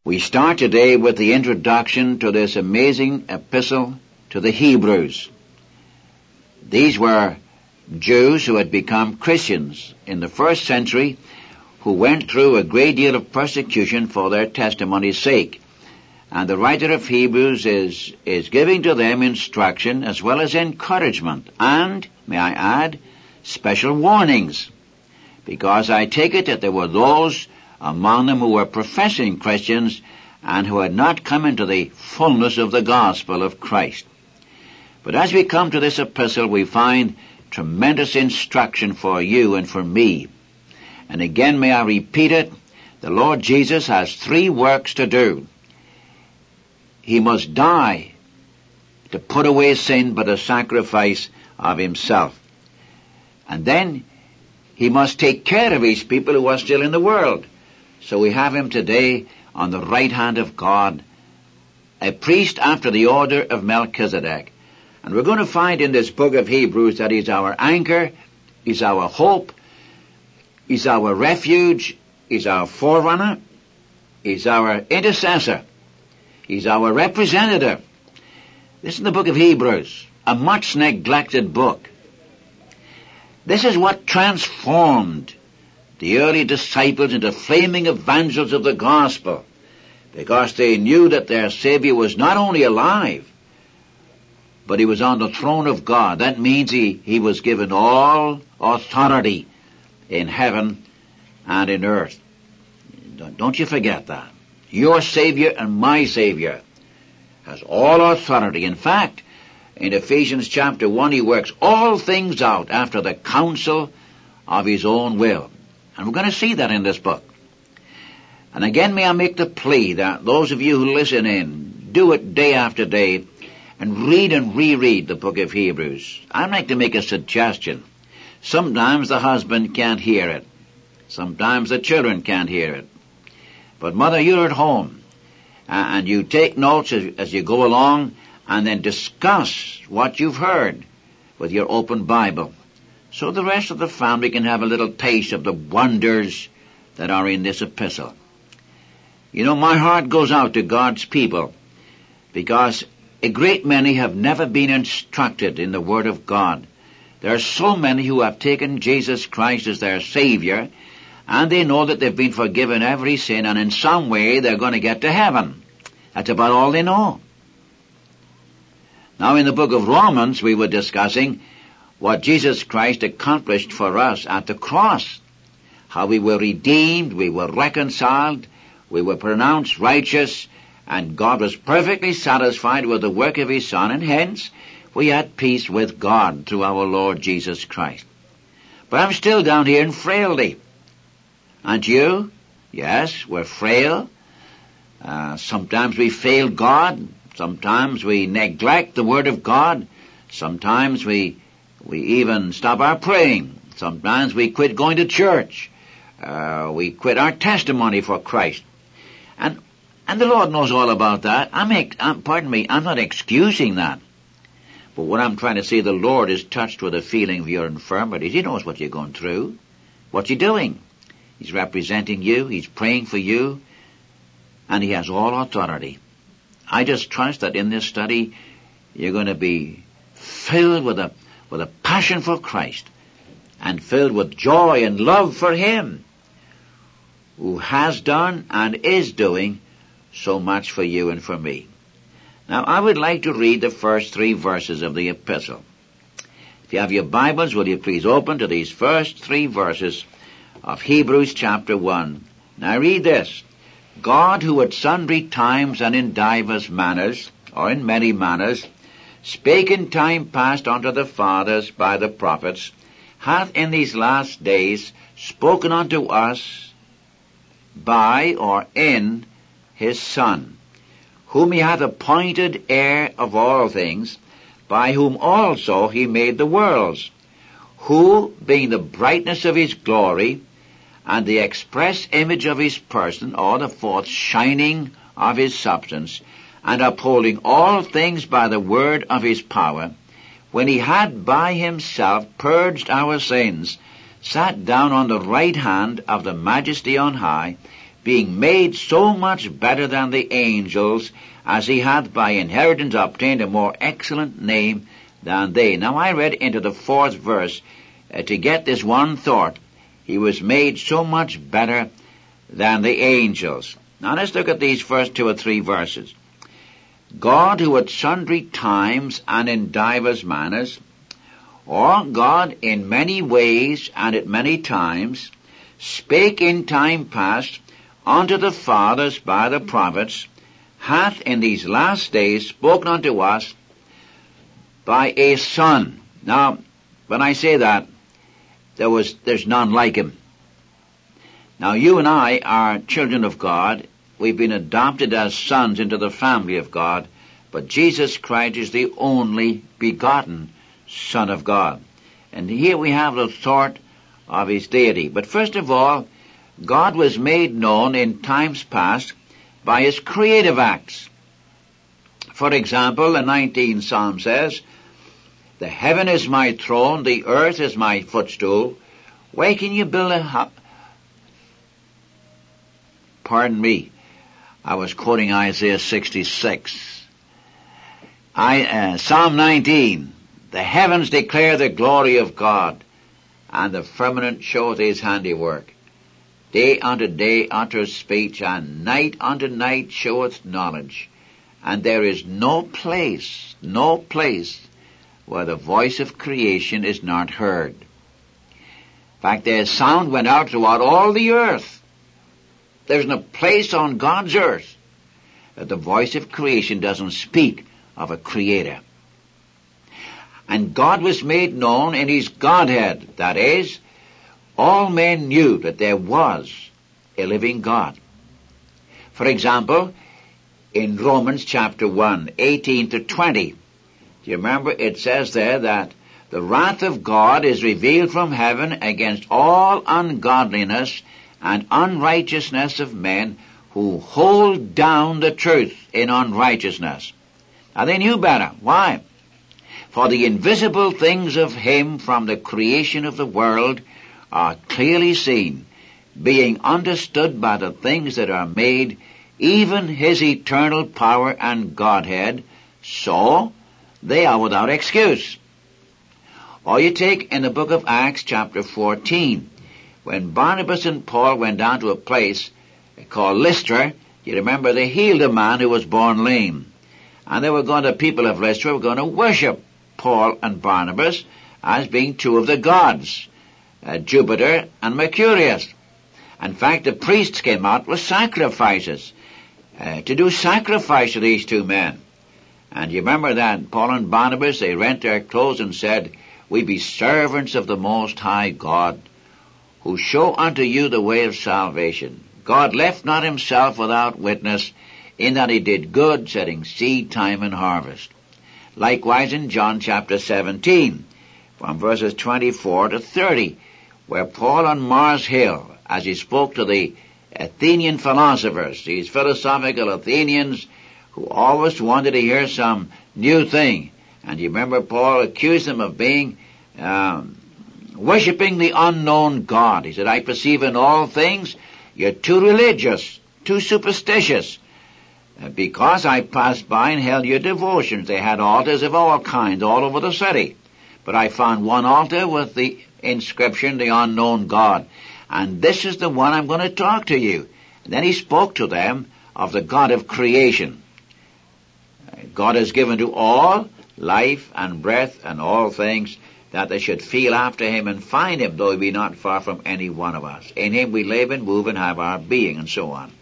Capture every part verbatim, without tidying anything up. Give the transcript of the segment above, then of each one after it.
We start today with the introduction to this amazing epistle to the Hebrews. These were Jews who had become Christians in the first century, who went through a great deal of persecution for their testimony's sake. And the writer of Hebrews is, is giving to them instruction as well as encouragement and, may I add, special warnings. Because I take it that there were those among them who were professing Christians and who had not come into the fullness of the gospel of Christ. But as we come to this epistle, we find tremendous instruction for you and for me. And again, may I repeat it, the Lord Jesus has three works to do. He must die to put away sin by the sacrifice of himself. And then he must take care of his people who are still in the world. So we have him today on the right hand of God, a priest after the order of Melchizedek. And we're going to find in this book of Hebrews that he's our anchor, he's our hope, he's our refuge, he's our forerunner, he's our intercessor, he's our representative. This is the book of Hebrews, a much neglected book. This is what transformed the early disciples into flaming evangelists of the gospel, because they knew that their Savior was not only alive, but he was on the throne of God. That means he, he was given all authority in heaven and in earth. Don't you forget that. Your Savior and my Savior has all authority. In fact, in Ephesians chapter one, he works all things out after the counsel of his own will. And we're going to see that in this book. And again, may I make the plea that those of you who listen in, do it day after day, and read and reread the book of Hebrews. I'd like to make a suggestion. Sometimes the husband can't hear it. Sometimes the children can't hear it. But mother, you're at home, and you take notes as, as you go along, and then discuss what you've heard with your open Bible, so the rest of the family can have a little taste of the wonders that are in this epistle. You know, my heart goes out to God's people, because a great many have never been instructed in the Word of God. There are so many who have taken Jesus Christ as their Savior, and they know that they've been forgiven every sin, and in some way they're going to get to heaven. That's about all they know. Now, in the book of Romans, we were discussing what Jesus Christ accomplished for us at the cross. How we were redeemed, we were reconciled, we were pronounced righteous, and God was perfectly satisfied with the work of his Son, and hence we had peace with God through our Lord Jesus Christ. But I'm still down here in frailty. Aren't you? Yes, we're frail. Uh, sometimes we fail God. Sometimes we neglect the Word of God. Sometimes we we even stop our praying. Sometimes we quit going to church. Uh, we quit our testimony for Christ. And and the Lord knows all about that. I'm, I'm pardon me, I'm not excusing that. But what I'm trying to say, the Lord is touched with a feeling of your infirmities. He knows what you're going through, what you're doing. He's representing you. He's praying for you. And he has all authority. I just trust that in this study, you're going to be filled with a, with a passion for Christ, and filled with joy and love for him, who has done and is doing so much for you and for me. Now, I would like to read the first three verses of the epistle. If you have your Bibles, will you please open to these first three verses of Hebrews chapter one. Now read this. God, who at sundry times and in divers manners, or in many manners, spake in time past unto the fathers by the prophets, hath in these last days spoken unto us by or in his Son, whom he hath appointed heir of all things, by whom also he made the worlds, who, being the brightness of his glory, and the express image of his person, or the forth shining of his substance, and upholding all things by the word of his power, when he had by himself purged our sins, sat down on the right hand of the Majesty on high, being made so much better than the angels, as he hath by inheritance obtained a more excellent name than they. Now I read into the fourth verse uh, to get this one thought. He was made so much better than the angels. Now let's look at these first two or three verses. God, who at sundry times and in divers manners, or God in many ways and at many times, spake in time past unto the fathers by the prophets, hath in these last days spoken unto us by a Son. Now, when I say that, there was, there's none like him. Now, you and I are children of God. We've been adopted as sons into the family of God, but Jesus Christ is the only begotten Son of God. And here we have the thought of his deity. But first of all, God was made known in times past by his creative acts. For example, the nineteenth Psalm says, the heaven is my throne, the earth is my footstool. Why can you build a house? Pardon me, I was quoting Isaiah sixty-six. I, uh, Psalm nineteen, the heavens declare the glory of God, and the firmament showeth his handiwork. Day unto day uttereth speech, and night unto night showeth knowledge. And there is no place, no place, where the voice of creation is not heard. In fact, their sound went out throughout all the earth. There isn't a place on God's earth that the voice of creation doesn't speak of a creator. And God was made known in his Godhead. That is, all men knew that there was a living God. For example, in Romans chapter one, eighteen to twenty, do you remember it says there that the wrath of God is revealed from heaven against all ungodliness and unrighteousness of men who hold down the truth in unrighteousness. Now they knew better. Why? For the invisible things of him from the creation of the world are clearly seen, being understood by the things that are made, even his eternal power and Godhead, so they are without excuse. Or you take in the book of Acts chapter fourteen, when Barnabas and Paul went down to a place called Lystra, you remember they healed a man who was born lame. And they were going, the people of Lystra were going to worship Paul and Barnabas as being two of the gods, uh, Jupiter and Mercurius. In fact, the priests came out with sacrifices, uh, to do sacrifice to these two men. And you remember that Paul and Barnabas, they rent their clothes and said, we be servants of the Most High God, who show unto you the way of salvation. God left not himself without witness, in that he did good, setting seed time and harvest. Likewise in John chapter seventeen, from verses twenty-four to thirty, where Paul on Mars Hill, as he spoke to the Athenian philosophers, these philosophical Athenians who always wanted to hear some new thing. And you remember Paul accused them of being um, worshipping the unknown God. He said, I perceive in all things you're too religious, too superstitious, because I passed by and held your devotions. They had altars of all kinds all over the city. But I found one altar with the inscription, the unknown God. And this is the one I'm going to talk to you. And then he spoke to them of the God of creation. God has given to all life and breath and all things, that they should feel after him and find him, though he be not far from any one of us. In him we live and move and have our being, and so on.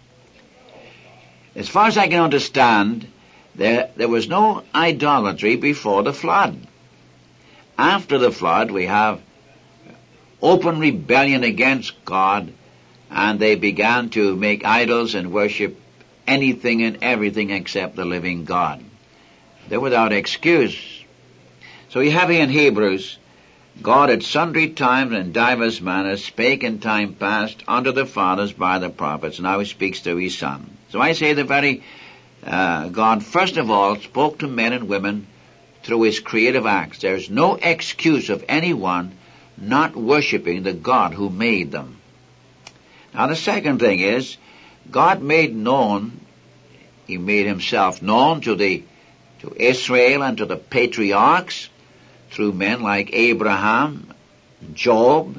As far as I can understand, there, there was no idolatry before the flood. After the flood, we have open rebellion against God, and they began to make idols and worship anything and everything except the living God. They're without excuse. So you have here in Hebrews, God at sundry times and divers manners spake in time past unto the fathers by the prophets. Now he speaks to his Son. So I say the very uh, God first of all spoke to men and women through his creative acts. There's no excuse of anyone not worshiping the God who made them. Now the second thing is, God made known, He made Himself known to the to Israel and to the patriarchs through men like Abraham, Job,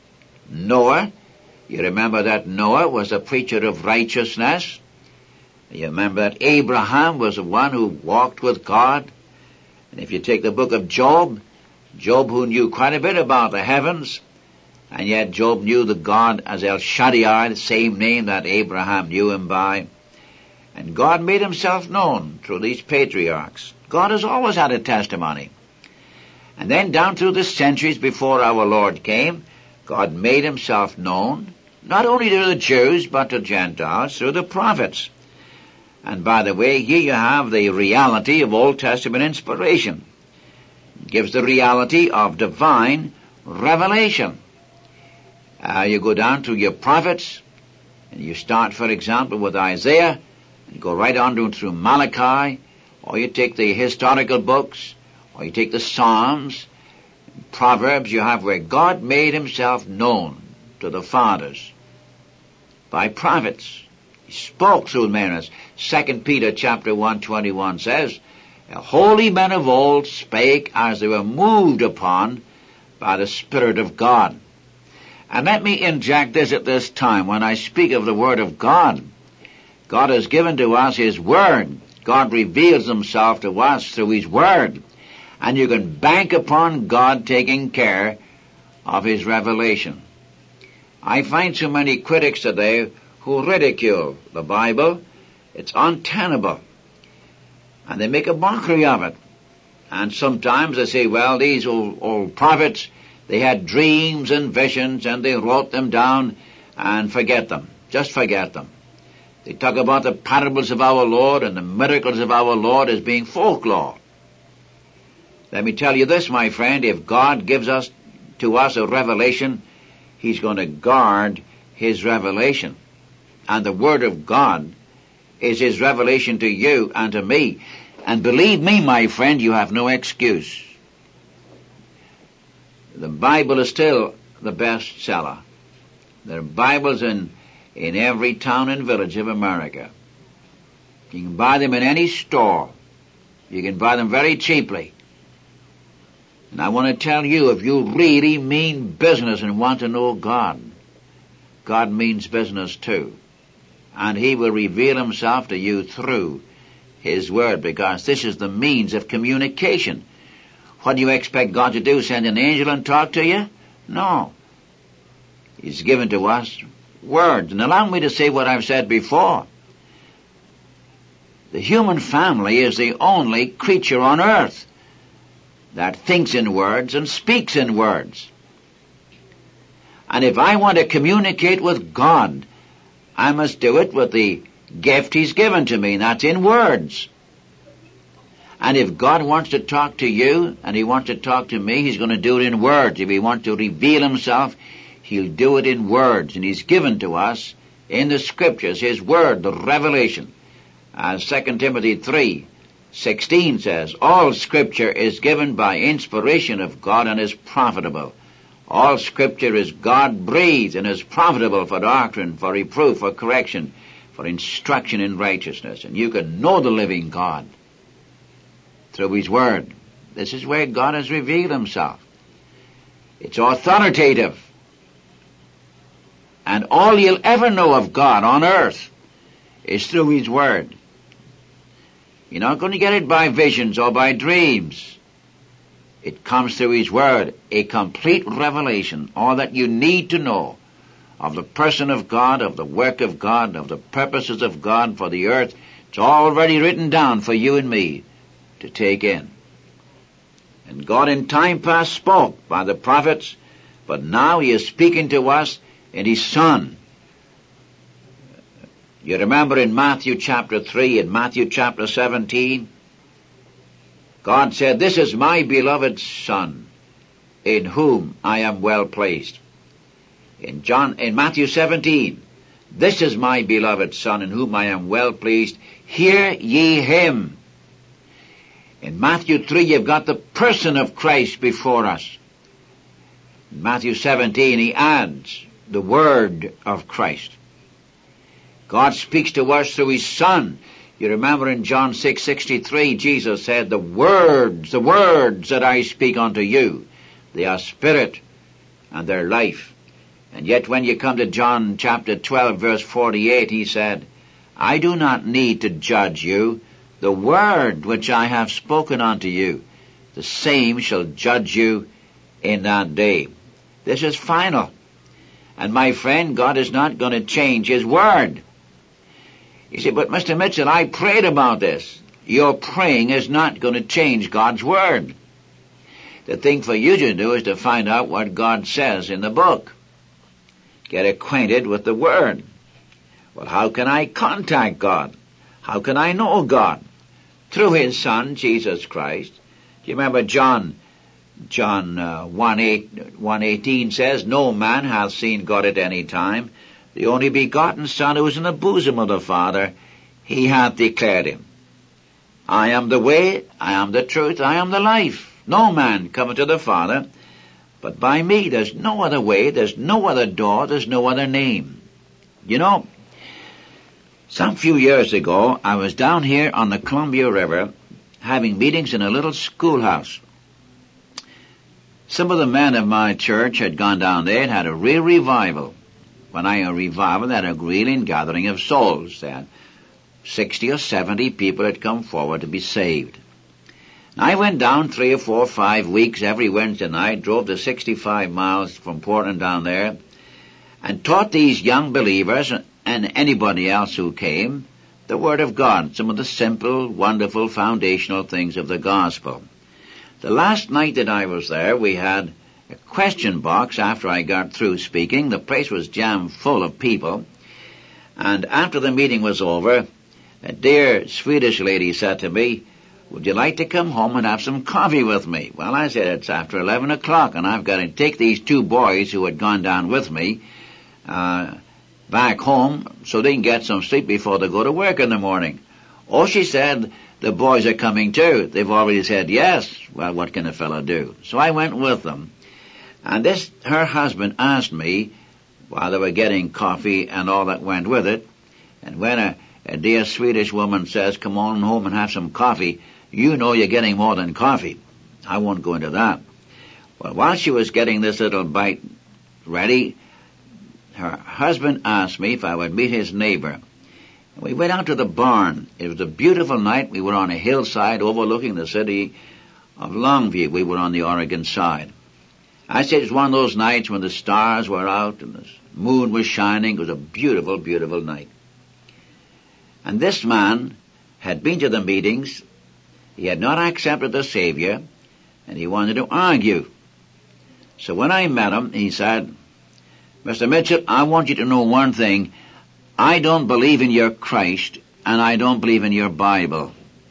Noah. You remember that Noah was a preacher of righteousness. You remember that Abraham was the one who walked with God. And if you take the book of Job, Job who knew quite a bit about the heavens, and yet Job knew the God as El Shaddai, the same name that Abraham knew Him by. And God made Himself known through these patriarchs. God has always had a testimony. And then down through the centuries before our Lord came, God made Himself known, not only to the Jews, but to Gentiles, through the prophets. And by the way, here you have the reality of Old Testament inspiration. It gives the reality of divine revelation. Uh, you go down to your prophets, and you start, for example, with Isaiah, and go right on to, through Malachi, or you take the historical books, or you take the Psalms, Proverbs, you have where God made Himself known to the fathers by prophets. He spoke through men, as Second Peter chapter one twenty-one says, holy men of old spake as they were moved upon by the Spirit of God. And let me inject this at this time. When I speak of the Word of God, God has given to us His Word. God reveals Himself to us through His Word. And you can bank upon God taking care of His revelation. I find so many critics today who ridicule the Bible. It's untenable. And they make a mockery of it. And sometimes they say, well, these old, old prophets, they had dreams and visions and they wrote them down, and forget them. Just forget them. They talk about the parables of our Lord and the miracles of our Lord as being folklore. Let me tell you this, my friend, if God gives us to us a revelation, He's going to guard His revelation. And the Word of God is His revelation to you and to me. And believe me, my friend, you have no excuse. The Bible is still the best seller. There are Bibles in, in every town and village of America. You can buy them in any store. You can buy them very cheaply. And I want to tell you, if you really mean business and want to know God, God means business too. And He will reveal Himself to you through His Word, because this is the means of communication. What do you expect God to do? Send an angel and talk to you? No. He's given to us words. And allow me to say what I've said before. The human family is the only creature on earth that thinks in words and speaks in words. And if I want to communicate with God, I must do it with the gift He's given to me, and that's in words. And if God wants to talk to you, and He wants to talk to me, He's going to do it in words. If He wants to reveal Himself, He'll do it in words. And He's given to us in the Scriptures His Word, the revelation. As Second Timothy three sixteen says, all Scripture is given by inspiration of God and is profitable. All Scripture is God-breathed and is profitable for doctrine, for reproof, for correction, for instruction in righteousness. And you can know the living God through His Word. This is where God has revealed Himself. It's authoritative. And all you'll ever know of God on earth is through His Word. You're not going to get it by visions or by dreams. It comes through His Word, a complete revelation, all that you need to know of the person of God, of the work of God, of the purposes of God for the earth. It's already written down for you and me to take in. And God in time past spoke by the prophets, but now He is speaking to us in His Son. You remember in Matthew chapter three, in Matthew chapter seventeen, God said, this is my beloved Son, in whom I am well pleased. In John, in Matthew seventeen, this is my beloved Son, in whom I am well pleased. Hear ye Him. In Matthew three, you've got the person of Christ before us. In Matthew seventeen, He adds, the Word of Christ. God speaks to us through His Son. You remember in John six sixty-three, Jesus said, the words, the words that I speak unto you, they are spirit and they're life. And yet when you come to John chapter twelve, verse forty-eight, He said, I do not need to judge you. The word which I have spoken unto you, the same shall judge you in that day. This is final. And my friend, God is not going to change His word. You say, but Mister Mitchell, I prayed about this. Your praying is not going to change God's word. The thing for you to do is to find out what God says in the book. Get acquainted with the word. Well, how can I contact God? How can I know God? Through His Son, Jesus Christ. Do you remember John, John uh, one eighteen says, no man hath seen God at any time. The only begotten Son who is in the bosom of the Father, He hath declared Him. I am the way, I am the truth, I am the life. No man cometh to the Father, but by me. There's no other way, there's no other door, there's no other name. You know, some few years ago, I was down here on the Columbia River having meetings in a little schoolhouse. Some of the men of my church had gone down there and had a real revival. When I a revival, they had a great gathering of souls. They had sixty or seventy people had come forward to be saved. And I went down three or four, five weeks every Wednesday night, drove the sixty-five miles from Portland down there, and taught these young believers and anybody else who came the Word of God, some of the simple, wonderful, foundational things of the gospel. The last night that I was there, we had a question box after I got through speaking. The place was jammed full of people. And after the meeting was over, a dear Swedish lady said to me, would you like to come home and have some coffee with me? Well, I said, it's after eleven o'clock, and I've got to take these two boys who had gone down with me uh, back home so they can get some sleep before they go to work in the morning. Oh, she said, the boys are coming too. They've already said yes. Well, what can a fellow do? So I went with them. And this, her husband asked me, while they were getting coffee and all that went with it, and when a, a dear Swedish woman says, come on home and have some coffee, you know you're getting more than coffee. I won't go into that. Well, while she was getting this little bite ready, her husband asked me if I would meet his neighbor. We went out to the barn. It was a beautiful night. We were on a hillside overlooking the city of Longview. We were on the Oregon side. I said it was one of those nights when the stars were out and the moon was shining. It was a beautiful, beautiful night. And this man had been to the meetings. He had not accepted the Savior, and he wanted to argue. So when I met him, he said, Mister Mitchell, I want you to know one thing. I don't believe in your Christ, and I don't believe in your Bible.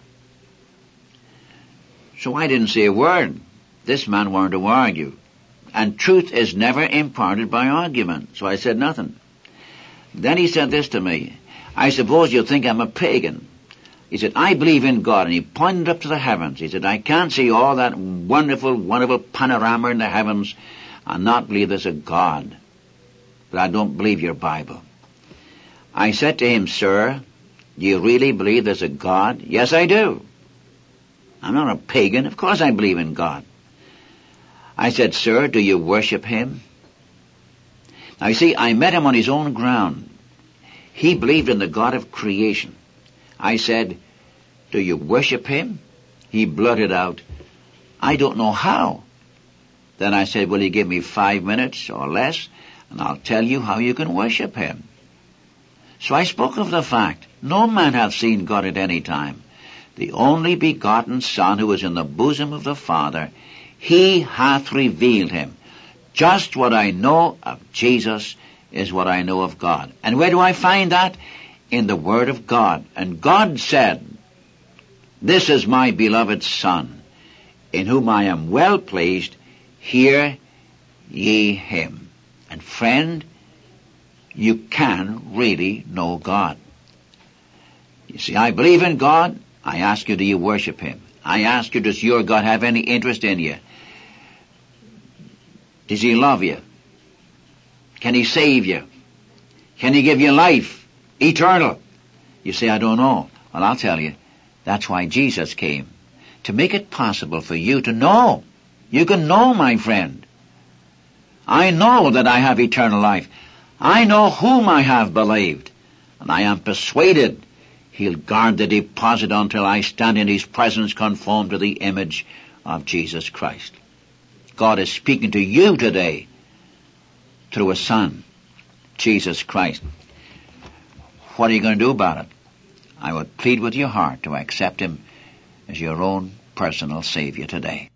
So I didn't say a word. This man wanted to argue. And truth is never imparted by argument. So I said nothing. Then he said this to me. I suppose you think I'm a pagan. He said, I believe in God. And he pointed up to the heavens. He said, I can't see all that wonderful, wonderful panorama in the heavens and not believe there's a God. But I don't believe your Bible. I said to him, sir, do you really believe there's a God? Yes, I do. I'm not a pagan. Of course I believe in God. I said, sir, do you worship Him? Now, you see, I met him on his own ground. He believed in the God of creation. I said, do you worship Him? He blurted out, I don't know how. Then I said, will you give me five minutes or less, and I'll tell you how you can worship Him. So I spoke of the fact, no man hath seen God at any time. The only begotten Son who is in the bosom of the Father, He hath revealed Him. Just what I know of Jesus is what I know of God. And where do I find that? In the Word of God. And God said, this is my beloved Son, in whom I am well pleased. Hear ye Him. And friend, you can really know God. You see, I believe in God. I ask you, do you worship Him? I ask you, does your God have any interest in you? Does He love you? Can He save you? Can He give you life? Eternal? You say, I don't know. Well, I'll tell you. That's why Jesus came. To make it possible for you to know. You can know, my friend. I know that I have eternal life. I know whom I have believed. And I am persuaded He'll guard the deposit until I stand in His presence conformed to the image of Jesus Christ. God is speaking to you today through His Son, Jesus Christ. What are you going to do about it? I would plead with your heart to accept Him as your own personal Savior today.